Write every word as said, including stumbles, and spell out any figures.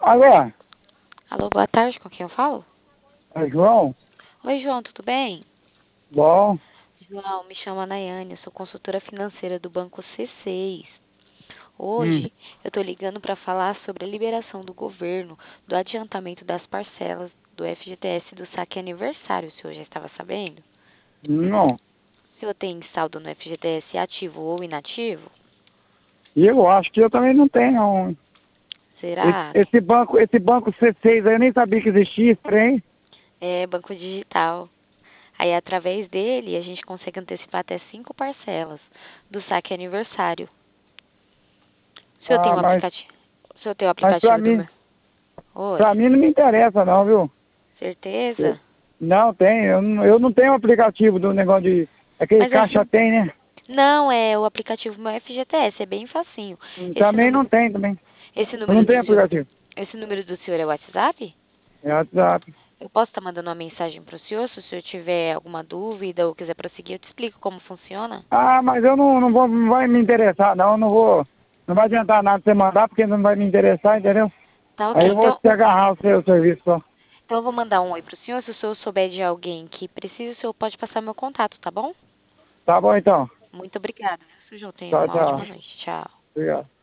Alô, Alô, boa tarde, com quem eu falo? é João? Oi, João, tudo bem? Bom, João, me chamo Nayane, eu sou consultora financeira do Banco C seis. hum, Hoje eu estou ligando para falar sobre a liberação do governo do adiantamento das parcelas do F G T S do saque aniversário. O senhor já estava sabendo? não. O senhor tem saldo no F G T S ativo ou inativo? E eu acho que eu também não tenho. Não. Esse, Será? esse banco, esse banco C seis aí eu nem sabia que existia esse trem. É banco digital. Aí, através dele, a gente consegue antecipar até cinco parcelas do saque aniversário. O senhor tem Ah, o mas, aplicativo? O senhor tem o mas pra aplicativo do mim, meu? Oi, pra mim não me interessa não, viu? Eu- certeza? Não tem, eu, não- eu não tenho aplicativo do negócio de. Aquele Mas caixa assim, tem, né? não é o aplicativo meu F G T S, é bem facinho. Hum, Esse Também não número, tem também. esse Eu não número do tenho senhor, aplicativo. esse número do senhor é o WhatsApp? É WhatsApp. Eu posso estar mandando uma mensagem para o senhor, se o senhor tiver alguma dúvida ou quiser prosseguir, eu te explico como funciona. Ah, mas eu não, não vou, não vai me interessar não, eu não vou. Não vai adiantar nada você mandar porque não vai me interessar, entendeu? Tá Aí ok, eu vou então, te agarrar o seu serviço só. então eu vou mandar um oi para o senhor, se o senhor souber de alguém que precisa, o senhor pode passar meu contato, tá bom? Tá bom então. Muito obrigada, viu, senhor? Tenha Tchau, uma tchau. ótima noite. Tchau. Obrigado.